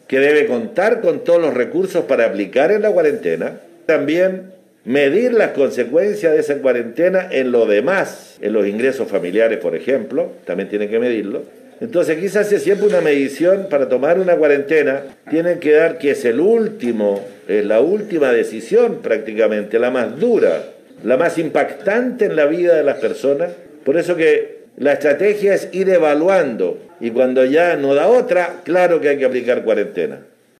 que debe contar con todos los recursos para aplicar en la cuarentena. También medir las consecuencias de esa cuarentena en lo demás, en los ingresos familiares, por ejemplo, también tienen que medirlo. Entonces aquí se hace siempre una medición para tomar una cuarentena, tienen que dar que es la última decisión prácticamente, la más dura, la más impactante en la vida de las personas. Por eso que la estrategia es ir evaluando y cuando ya no da otra, claro que hay que aplicar cuarentena.